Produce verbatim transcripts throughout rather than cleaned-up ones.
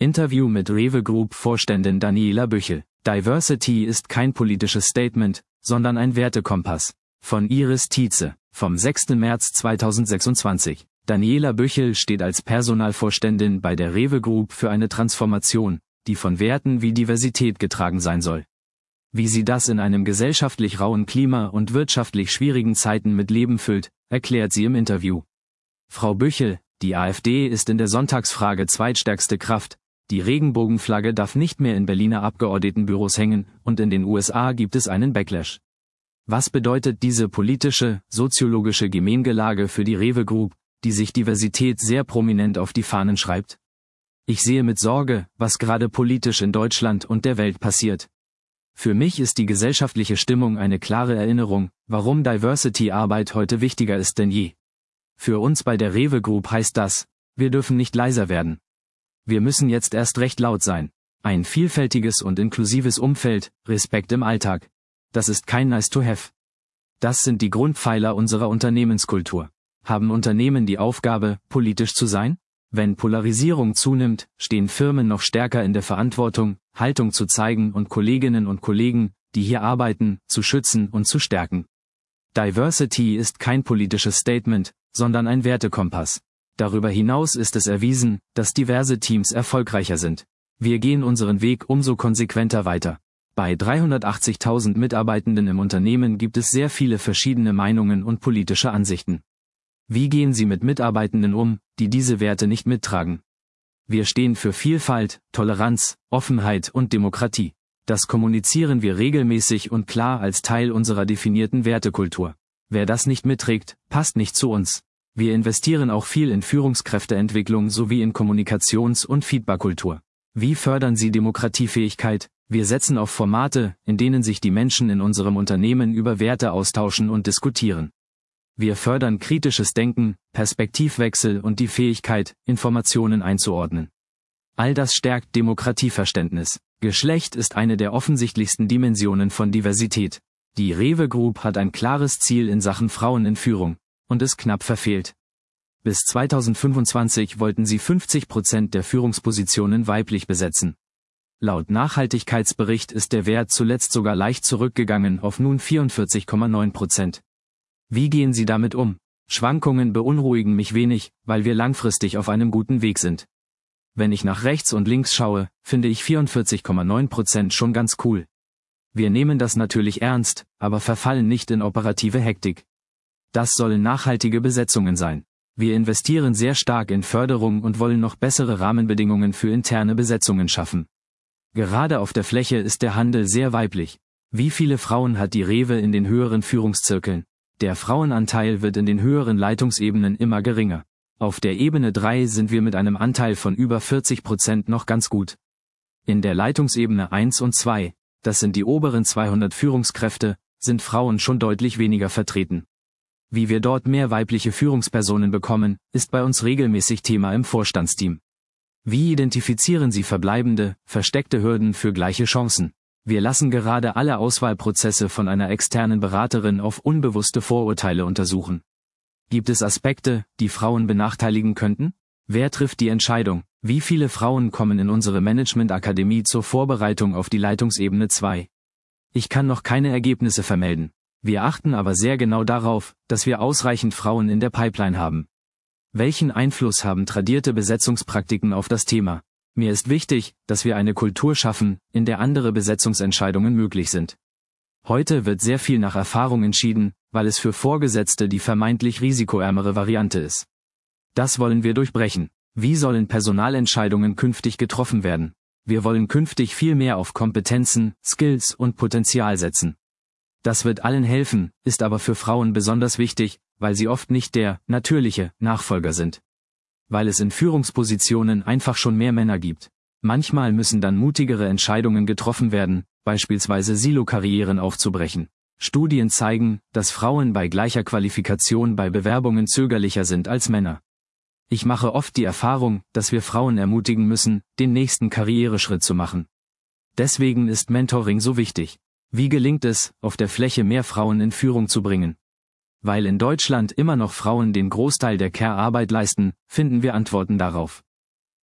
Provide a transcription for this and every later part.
Interview mit Rewe Group-Vorständin Daniela Büchel. Diversity ist kein politisches Statement, sondern ein Wertekompass. Von Iris Tietze, vom sechsten März zweitausendsechsundzwanzig. Daniela Büchel steht als Personalvorständin bei der Rewe Group für eine Transformation, die von Werten wie Diversität getragen sein soll. Wie sie das in einem gesellschaftlich rauen Klima und wirtschaftlich schwierigen Zeiten mit Leben füllt, erklärt sie im Interview. Frau Büchel, die AfD ist in der Sonntagsfrage zweitstärkste Kraft, die Regenbogenflagge darf nicht mehr in Berliner Abgeordnetenbüros hängen und in den U S A gibt es einen Backlash. Was bedeutet diese politische, soziologische Gemengelage für die Rewe Group, die sich Diversität sehr prominent auf die Fahnen schreibt? Ich sehe mit Sorge, was gerade politisch in Deutschland und der Welt passiert. Für mich ist die gesellschaftliche Stimmung eine klare Erinnerung, warum Diversity-Arbeit heute wichtiger ist denn je. Für uns bei der Rewe Group heißt das, wir dürfen nicht leiser werden. Wir müssen jetzt erst recht laut sein. Ein vielfältiges und inklusives Umfeld, Respekt im Alltag. Das ist kein nice to have. Das sind die Grundpfeiler unserer Unternehmenskultur. Haben Unternehmen die Aufgabe, politisch zu sein? Wenn Polarisierung zunimmt, stehen Firmen noch stärker in der Verantwortung, Haltung zu zeigen und Kolleginnen und Kollegen, die hier arbeiten, zu schützen und zu stärken. Diversity ist kein politisches Statement, sondern ein Wertekompass. Darüber hinaus ist es erwiesen, dass diverse Teams erfolgreicher sind. Wir gehen unseren Weg umso konsequenter weiter. Bei dreihundertachtzigtausend Mitarbeitenden im Unternehmen gibt es sehr viele verschiedene Meinungen und politische Ansichten. Wie gehen Sie mit Mitarbeitenden um, die diese Werte nicht mittragen? Wir stehen für Vielfalt, Toleranz, Offenheit und Demokratie. Das kommunizieren wir regelmäßig und klar als Teil unserer definierten Wertekultur. Wer das nicht mitträgt, passt nicht zu uns. Wir investieren auch viel in Führungskräfteentwicklung sowie in Kommunikations- und Feedbackkultur. Wie fördern Sie Demokratiefähigkeit? Wir setzen auf Formate, in denen sich die Menschen in unserem Unternehmen über Werte austauschen und diskutieren. Wir fördern kritisches Denken, Perspektivwechsel und die Fähigkeit, Informationen einzuordnen. All das stärkt Demokratieverständnis. Geschlecht ist eine der offensichtlichsten Dimensionen von Diversität. Die Rewe Group hat ein klares Ziel in Sachen Frauen in Führung und es knapp verfehlt. Bis zweitausendfünfundzwanzig wollten sie fünfzig Prozent der Führungspositionen weiblich besetzen. Laut Nachhaltigkeitsbericht ist der Wert zuletzt sogar leicht zurückgegangen auf nun vierundvierzig Komma neun Prozent. Wie gehen Sie damit um? Schwankungen beunruhigen mich wenig, weil wir langfristig auf einem guten Weg sind. Wenn ich nach rechts und links schaue, finde ich vierundvierzig Komma neun Prozent schon ganz cool. Wir nehmen das natürlich ernst, aber verfallen nicht in operative Hektik. Das sollen nachhaltige Besetzungen sein. Wir investieren sehr stark in Förderung und wollen noch bessere Rahmenbedingungen für interne Besetzungen schaffen. Gerade auf der Fläche ist der Handel sehr weiblich. Wie viele Frauen hat die Rewe in den höheren Führungszirkeln? Der Frauenanteil wird in den höheren Leitungsebenen immer geringer. Auf der Ebene drei sind wir mit einem Anteil von über vierzig Prozent noch ganz gut. In der Leitungsebene eins und zwei, das sind die oberen zweihundert Führungskräfte, sind Frauen schon deutlich weniger vertreten. Wie wir dort mehr weibliche Führungspersonen bekommen, ist bei uns regelmäßig Thema im Vorstandsteam. Wie identifizieren Sie verbleibende, versteckte Hürden für gleiche Chancen? Wir lassen gerade alle Auswahlprozesse von einer externen Beraterin auf unbewusste Vorurteile untersuchen. Gibt es Aspekte, die Frauen benachteiligen könnten? Wer trifft die Entscheidung? Wie viele Frauen kommen in unsere Managementakademie zur Vorbereitung auf die Leitungsebene zwei? Ich kann noch keine Ergebnisse vermelden. Wir achten aber sehr genau darauf, dass wir ausreichend Frauen in der Pipeline haben. Welchen Einfluss haben tradierte Besetzungspraktiken auf das Thema? Mir ist wichtig, dass wir eine Kultur schaffen, in der andere Besetzungsentscheidungen möglich sind. Heute wird sehr viel nach Erfahrung entschieden, weil es für Vorgesetzte die vermeintlich risikoärmere Variante ist. Das wollen wir durchbrechen. Wie sollen Personalentscheidungen künftig getroffen werden? Wir wollen künftig viel mehr auf Kompetenzen, Skills und Potenzial setzen. Das wird allen helfen, ist aber für Frauen besonders wichtig, weil sie oft nicht der natürliche Nachfolger sind. Weil es in Führungspositionen einfach schon mehr Männer gibt. Manchmal müssen dann mutigere Entscheidungen getroffen werden, beispielsweise Silo-Karrieren aufzubrechen. Studien zeigen, dass Frauen bei gleicher Qualifikation bei Bewerbungen zögerlicher sind als Männer. Ich mache oft die Erfahrung, dass wir Frauen ermutigen müssen, den nächsten Karriereschritt zu machen. Deswegen ist Mentoring so wichtig. Wie gelingt es, auf der Fläche mehr Frauen in Führung zu bringen? Weil in Deutschland immer noch Frauen den Großteil der Care-Arbeit leisten, finden wir Antworten darauf.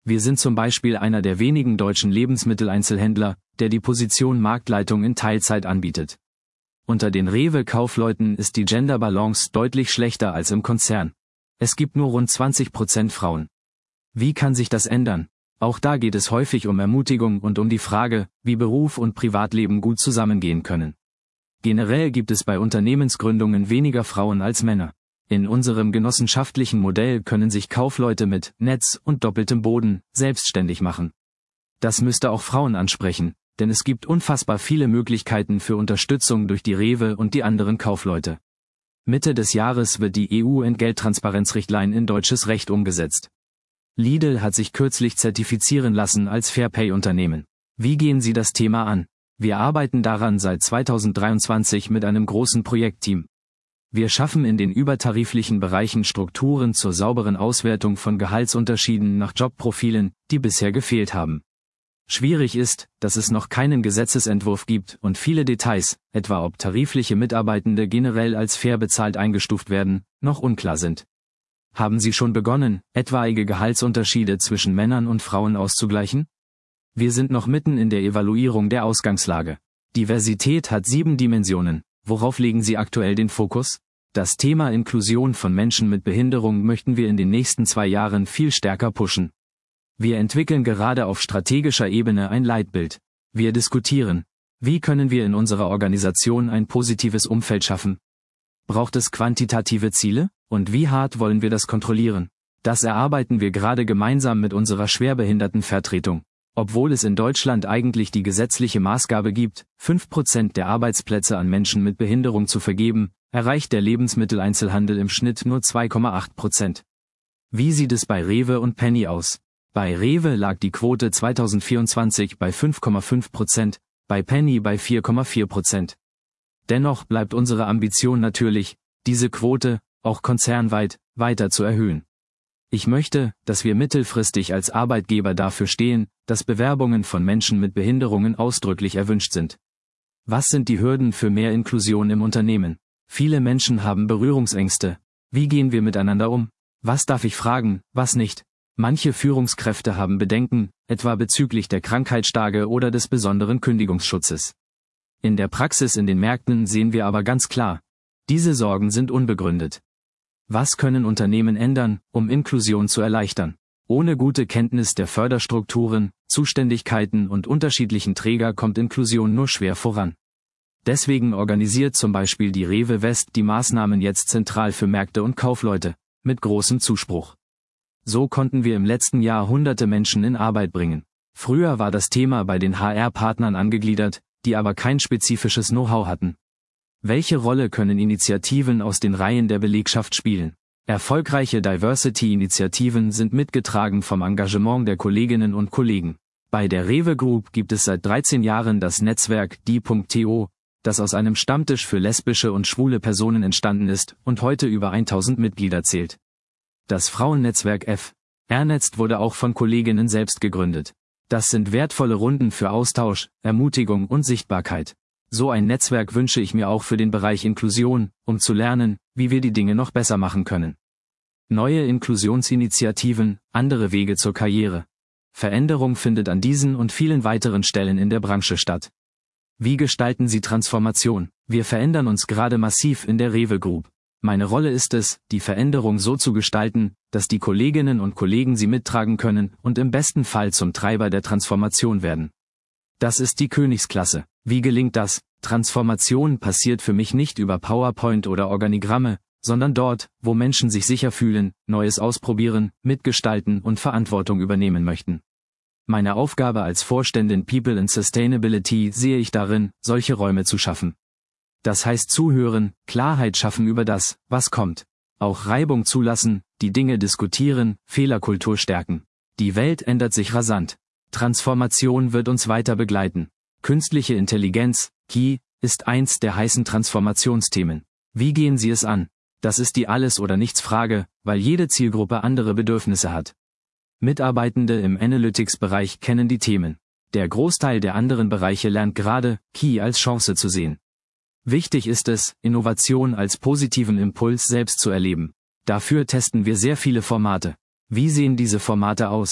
Wir sind zum Beispiel einer der wenigen deutschen Lebensmitteleinzelhändler, der die Position Marktleitung in Teilzeit anbietet. Unter den Rewe-Kaufleuten ist die Gender Balance deutlich schlechter als im Konzern. Es gibt nur rund zwanzig Prozent Frauen. Wie kann sich das ändern? Auch da geht es häufig um Ermutigung und um die Frage, wie Beruf und Privatleben gut zusammengehen können. Generell gibt es bei Unternehmensgründungen weniger Frauen als Männer. In unserem genossenschaftlichen Modell können sich Kaufleute mit Netz und doppeltem Boden selbstständig machen. Das müsste auch Frauen ansprechen, denn es gibt unfassbar viele Möglichkeiten für Unterstützung durch die Rewe und die anderen Kaufleute. Mitte des Jahres wird die E U-Entgelttransparenzrichtlinie in deutsches Recht umgesetzt. Lidl hat sich kürzlich zertifizieren lassen als Fairpay-Unternehmen. Wie gehen Sie das Thema an? Wir arbeiten daran seit zweitausenddreiundzwanzig mit einem großen Projektteam. Wir schaffen in den übertariflichen Bereichen Strukturen zur sauberen Auswertung von Gehaltsunterschieden nach Jobprofilen, die bisher gefehlt haben. Schwierig ist, dass es noch keinen Gesetzesentwurf gibt und viele Details, etwa ob tarifliche Mitarbeitende generell als fair bezahlt eingestuft werden, noch unklar sind. Haben Sie schon begonnen, etwaige Gehaltsunterschiede zwischen Männern und Frauen auszugleichen? Wir sind noch mitten in der Evaluierung der Ausgangslage. Diversität hat sieben Dimensionen. Worauf legen Sie aktuell den Fokus? Das Thema Inklusion von Menschen mit Behinderung möchten wir in den nächsten zwei Jahren viel stärker pushen. Wir entwickeln gerade auf strategischer Ebene ein Leitbild. Wir diskutieren, wie können wir in unserer Organisation ein positives Umfeld schaffen? Braucht es quantitative Ziele? Und wie hart wollen wir das kontrollieren? Das erarbeiten wir gerade gemeinsam mit unserer Schwerbehindertenvertretung. Obwohl es in Deutschland eigentlich die gesetzliche Maßgabe gibt, fünf Prozent der Arbeitsplätze an Menschen mit Behinderung zu vergeben, erreicht der Lebensmitteleinzelhandel im Schnitt nur zwei Komma acht Prozent. Wie sieht es bei Rewe und Penny aus? Bei Rewe lag die Quote zweitausendvierundzwanzig bei fünf Komma fünf Prozent, bei Penny bei vier Komma vier Prozent. Dennoch bleibt unsere Ambition natürlich, diese Quote, auch konzernweit, weiter zu erhöhen. Ich möchte, dass wir mittelfristig als Arbeitgeber dafür stehen, dass Bewerbungen von Menschen mit Behinderungen ausdrücklich erwünscht sind. Was sind die Hürden für mehr Inklusion im Unternehmen? Viele Menschen haben Berührungsängste. Wie gehen wir miteinander um? Was darf ich fragen, was nicht? Manche Führungskräfte haben Bedenken, etwa bezüglich der Krankheitstage oder des besonderen Kündigungsschutzes. In der Praxis in den Märkten sehen wir aber ganz klar, diese Sorgen sind unbegründet. Was können Unternehmen ändern, um Inklusion zu erleichtern? Ohne gute Kenntnis der Förderstrukturen, Zuständigkeiten und unterschiedlichen Träger kommt Inklusion nur schwer voran. Deswegen organisiert zum Beispiel die Rewe West die Maßnahmen jetzt zentral für Märkte und Kaufleute, mit großem Zuspruch. So konnten wir im letzten Jahr hunderte Menschen in Arbeit bringen. Früher war das Thema bei den H R-Partnern angegliedert, die aber kein spezifisches Know-how hatten. Welche Rolle können Initiativen aus den Reihen der Belegschaft spielen? Erfolgreiche Diversity-Initiativen sind mitgetragen vom Engagement der Kolleginnen und Kollegen. Bei der Rewe Group gibt es seit dreizehn Jahren das Netzwerk die Punkt to, das aus einem Stammtisch für lesbische und schwule Personen entstanden ist und heute über tausend Mitglieder zählt. Das Frauennetzwerk F R-Netzt wurde auch von Kolleginnen selbst gegründet. Das sind wertvolle Runden für Austausch, Ermutigung und Sichtbarkeit. So ein Netzwerk wünsche ich mir auch für den Bereich Inklusion, um zu lernen, wie wir die Dinge noch besser machen können. Neue Inklusionsinitiativen, andere Wege zur Karriere. Veränderung findet an diesen und vielen weiteren Stellen in der Branche statt. Wie gestalten Sie Transformation? Wir verändern uns gerade massiv in der Rewe Group. Meine Rolle ist es, die Veränderung so zu gestalten, dass die Kolleginnen und Kollegen sie mittragen können und im besten Fall zum Treiber der Transformation werden. Das ist die Königsklasse. Wie gelingt das? Transformation passiert für mich nicht über PowerPoint oder Organigramme, sondern dort, wo Menschen sich sicher fühlen, Neues ausprobieren, mitgestalten und Verantwortung übernehmen möchten. Meine Aufgabe als Vorständin People and Sustainability sehe ich darin, solche Räume zu schaffen. Das heißt zuhören, Klarheit schaffen über das, was kommt. Auch Reibung zulassen, die Dinge diskutieren, Fehlerkultur stärken. Die Welt ändert sich rasant. Transformation wird uns weiter begleiten. Künstliche Intelligenz, K I, ist eins der heißen Transformationsthemen. Wie gehen Sie es an? Das ist die Alles-oder-nichts-Frage, weil jede Zielgruppe andere Bedürfnisse hat. Mitarbeitende im Analytics-Bereich kennen die Themen. Der Großteil der anderen Bereiche lernt gerade, K I als Chance zu sehen. Wichtig ist es, Innovation als positiven Impuls selbst zu erleben. Dafür testen wir sehr viele Formate. Wie sehen diese Formate aus?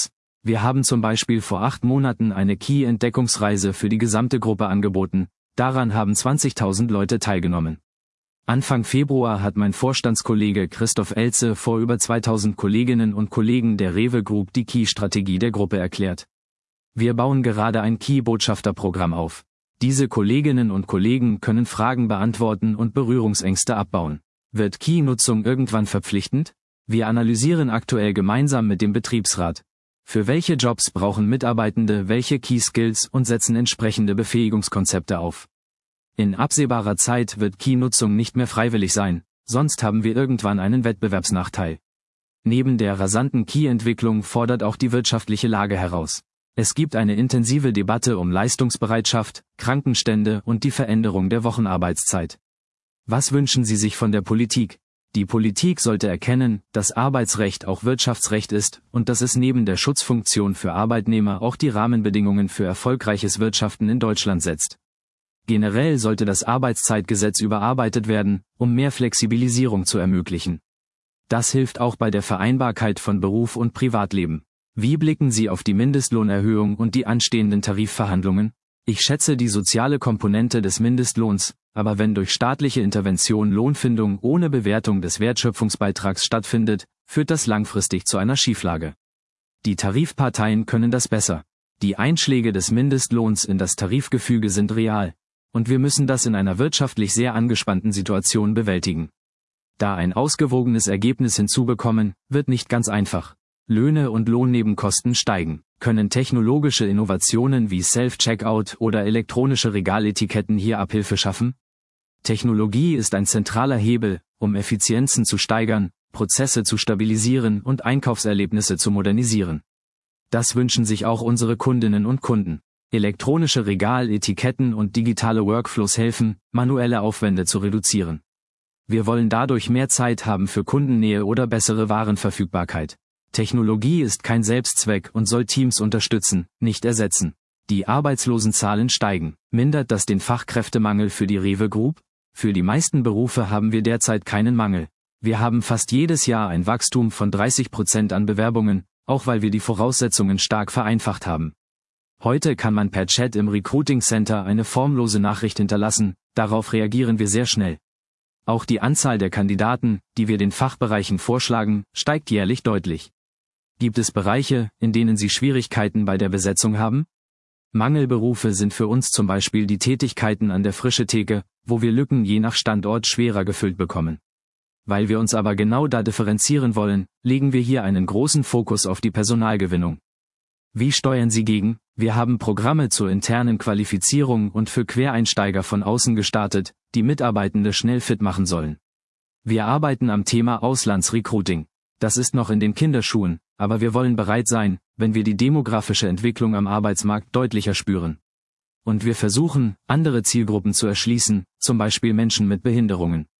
Wir haben zum Beispiel vor acht Monaten eine Key-Entdeckungsreise für die gesamte Gruppe angeboten, daran haben zwanzigtausend Leute teilgenommen. Anfang Februar hat mein Vorstandskollege Christoph Elze vor über zweitausend Kolleginnen und Kollegen der Rewe Group die Key-Strategie der Gruppe erklärt. Wir bauen gerade ein Key-Botschafterprogramm auf. Diese Kolleginnen und Kollegen können Fragen beantworten und Berührungsängste abbauen. Wird Key-Nutzung irgendwann verpflichtend? Wir analysieren aktuell gemeinsam mit dem Betriebsrat. Für welche Jobs brauchen Mitarbeitende welche Key-Skills und setzen entsprechende Befähigungskonzepte auf. In absehbarer Zeit wird Key-Nutzung nicht mehr freiwillig sein, sonst haben wir irgendwann einen Wettbewerbsnachteil. Neben der rasanten Key-Entwicklung fordert auch die wirtschaftliche Lage heraus. Es gibt eine intensive Debatte um Leistungsbereitschaft, Krankenstände und die Veränderung der Wochenarbeitszeit. Was wünschen Sie sich von der Politik? Die Politik sollte erkennen, dass Arbeitsrecht auch Wirtschaftsrecht ist und dass es neben der Schutzfunktion für Arbeitnehmer auch die Rahmenbedingungen für erfolgreiches Wirtschaften in Deutschland setzt. Generell sollte das Arbeitszeitgesetz überarbeitet werden, um mehr Flexibilisierung zu ermöglichen. Das hilft auch bei der Vereinbarkeit von Beruf und Privatleben. Wie blicken Sie auf die Mindestlohnerhöhung und die anstehenden Tarifverhandlungen? Ich schätze die soziale Komponente des Mindestlohns, aber wenn durch staatliche Intervention Lohnfindung ohne Bewertung des Wertschöpfungsbeitrags stattfindet, führt das langfristig zu einer Schieflage. Die Tarifparteien können das besser. Die Einschläge des Mindestlohns in das Tarifgefüge sind real. Und wir müssen das in einer wirtschaftlich sehr angespannten Situation bewältigen. Da ein ausgewogenes Ergebnis hinzubekommen, wird nicht ganz einfach. Löhne und Lohnnebenkosten steigen. Können technologische Innovationen wie Self-Checkout oder elektronische Regaletiketten hier Abhilfe schaffen? Technologie ist ein zentraler Hebel, um Effizienzen zu steigern, Prozesse zu stabilisieren und Einkaufserlebnisse zu modernisieren. Das wünschen sich auch unsere Kundinnen und Kunden. Elektronische Regaletiketten und digitale Workflows helfen, manuelle Aufwände zu reduzieren. Wir wollen dadurch mehr Zeit haben für Kundennähe oder bessere Warenverfügbarkeit. Technologie ist kein Selbstzweck und soll Teams unterstützen, nicht ersetzen. Die Arbeitslosenzahlen steigen. Mindert das den Fachkräftemangel für die Rewe Group? Für die meisten Berufe haben wir derzeit keinen Mangel. Wir haben fast jedes Jahr ein Wachstum von dreißig Prozent an Bewerbungen, auch weil wir die Voraussetzungen stark vereinfacht haben. Heute kann man per Chat im Recruiting Center eine formlose Nachricht hinterlassen, darauf reagieren wir sehr schnell. Auch die Anzahl der Kandidaten, die wir den Fachbereichen vorschlagen, steigt jährlich deutlich. Gibt es Bereiche, in denen Sie Schwierigkeiten bei der Besetzung haben? Mangelberufe sind für uns zum Beispiel die Tätigkeiten an der Frischetheke, wo wir Lücken je nach Standort schwerer gefüllt bekommen. Weil wir uns aber genau da differenzieren wollen, legen wir hier einen großen Fokus auf die Personalgewinnung. Wie steuern Sie gegen? Wir haben Programme zur internen Qualifizierung und für Quereinsteiger von außen gestartet, die Mitarbeitende schnell fit machen sollen. Wir arbeiten am Thema Auslandsrecruiting. Das ist noch in den Kinderschuhen, aber wir wollen bereit sein, wenn wir die demografische Entwicklung am Arbeitsmarkt deutlicher spüren. Und wir versuchen, andere Zielgruppen zu erschließen, zum Beispiel Menschen mit Behinderungen.